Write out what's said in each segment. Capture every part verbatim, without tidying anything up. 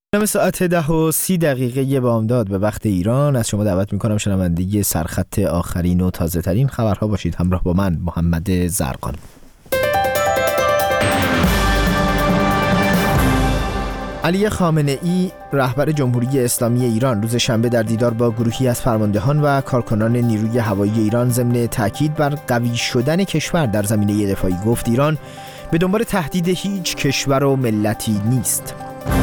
نام ساعت ده و سی دقیقه بامداد به وقت ایران از شما دعوت میکنم شنونده سرخط آخرین و تازه ترین خبرها باشید. همراه با من محمد زرقان. علی خامنه ای رهبر جمهوری اسلامی ایران روز شنبه در دیدار با گروهی از فرماندهان و کارکنان نیروی هوایی ایران ضمن تاکید بر قوی شدن کشور در زمینه دفاعی گفت ایران به دنبال تهدید هیچ کشور و ملتی نیست.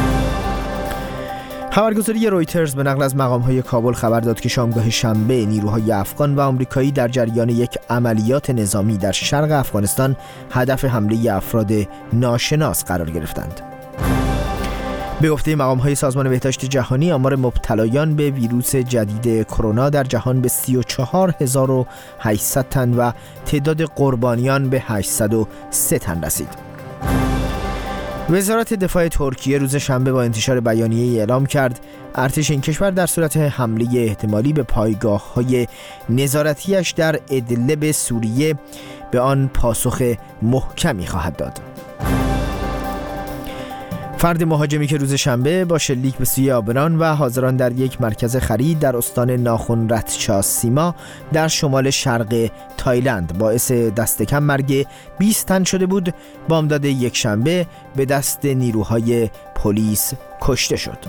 خبرگزاری رویترز به نقل از مقام‌های کابل خبر داد که شامگاه شنبه نیروهای افغان و آمریکایی در جریان یک عملیات نظامی در شرق افغانستان هدف حمله افراد ناشناس قرار گرفتند. به گفته مقام‌های سازمان بهداشت جهانی آمار مبتلایان به ویروس جدید کرونا در جهان به سی و چهار هزار و هشتصد تن و تعداد قربانیان به هشتصد و سه تن رسید. وزارت دفاع ترکیه روز شنبه با انتشار بیانیه‌ای اعلام کرد ارتش این کشور در صورت حمله احتمالی به پایگاه‌های نظارتی‌اش در ادلب سوریه به آن پاسخ محکمی خواهد داد. فرد مهاجمی که روز شنبه با شلیک به سوی آبران و حاضران در یک مرکز خرید در استان ناخن رتچا سیما در شمال شرق تایلند باعث دست کم مرگ بیست تن شده بود، بامداد یک شنبه به دست نیروهای پلیس کشته شد.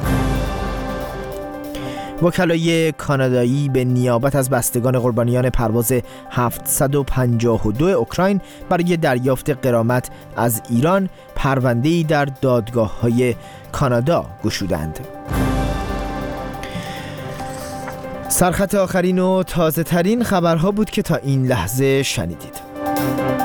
وکلای کانادایی به نیابت از بستگان قربانیان پرواز هفتصد و پنجاه و دو اوکراین برای دریافت غرامت از ایران پرونده‌ای در دادگاه‌های کانادا گشودند. سرخط آخرین و تازه ترین خبرها بود که تا این لحظه شنیدید.